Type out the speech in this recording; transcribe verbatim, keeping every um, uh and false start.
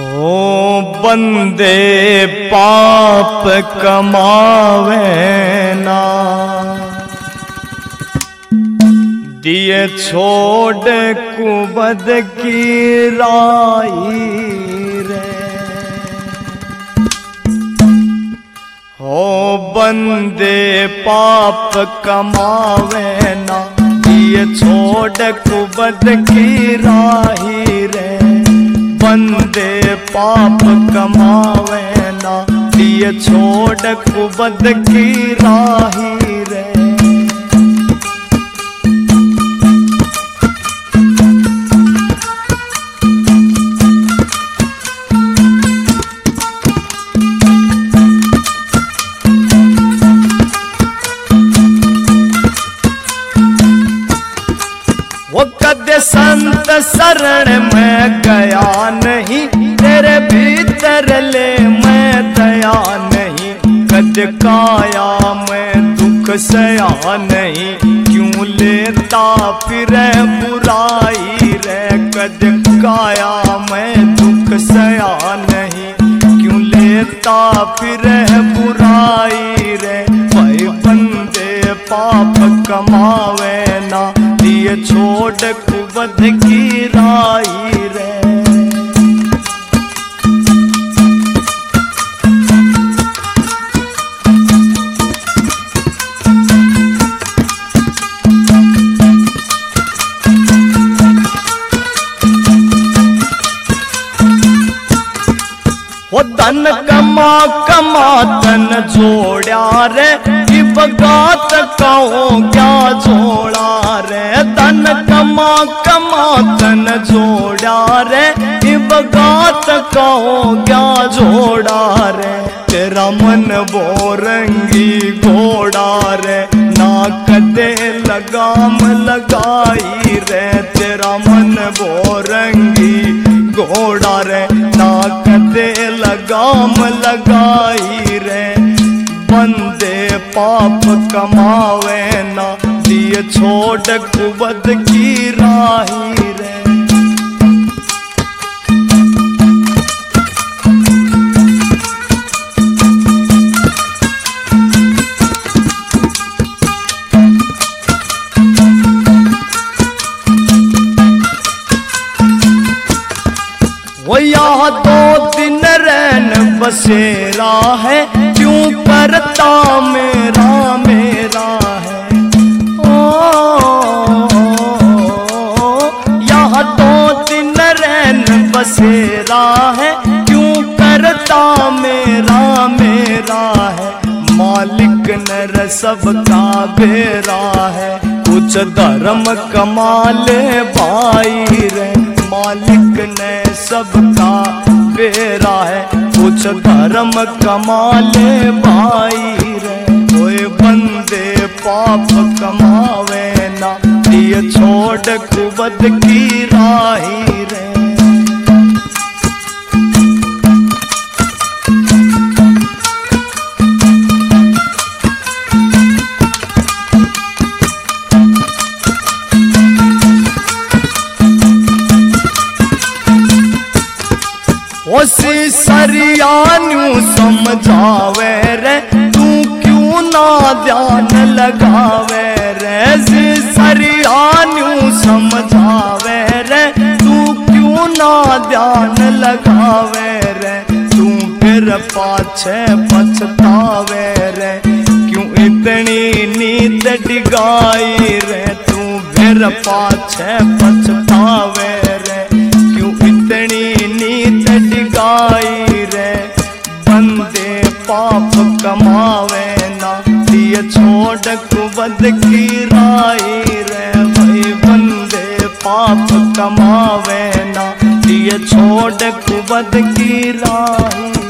ओ बंदे पाप कमावे ना, दिए छोड़ कुबद की राई रे। हो बंदे पाप कमावे ना, दिए छोड़ कुबद की राही रे। बंदे पाप कमावे ना, दिए छोड़ कुबद की राही रे। वो कदे संत शरण में गया नहीं, तेरे भीतर ले मैं दया नहीं। कद काया मैं दुख सया नहीं, क्यों लेता फिर बुराई रे। कद काया मैं दुख सया नहीं, क्यों लेता फिर बुराई रे। भाई बंदे पाप कमावे ना, दिए छोड़ कुबद की राई रे। वो धन कमा कमा धन जोड़ा रे, इब गात कहो क्या जोड़ा रे। धन कमा कमा धन जोड़ा रे, इब गात कहो क्या जोड़ा रे। तेरा मन बोरंगी घोड़ा रे, ना कदे लगाम लगाई रे। तेरा मन बोरंगी घोड़ा रे, ना कदे लगाम लगाई रे। बंदे पाप कमावे ना, दिए छोड़ कुबद की राही रे। वो यहाँ दो दिन रैन बसेरा है, क्यों करता मेरा मेरा है। ओ यहाँ दो दिन रैन बसेरा है, क्यों करता मेरा मेरा है। मालिक नर सबका बेरा है, कुछ धर्म कमा ले भाई रे। मालिक ने सबका बेरा है, कुछ धर्म कमा ले भाई रे। कोई बंदे पाप कमावे ना, दिए छोड़ कुबद की राही रे। उसी सरियान्यू समझावे रे, तू क्यों ना ध्यान लगावे रे। सरियान्यू समझावे रे, तू क्यों ना ध्यान लगावे रे। तू फिर पाछे पछतावे रे, क्यों इतनी नींद डिगाई रे। तू फिर पाछे पछतावे रे, क्यों इतनी नींद डिगाई रे। बंदे पाप कमावे ना, दिए छोड़ कुबद की राई रे। भाई बंदे पाप कमावे ना, दिए छोड़ कुबद की राई।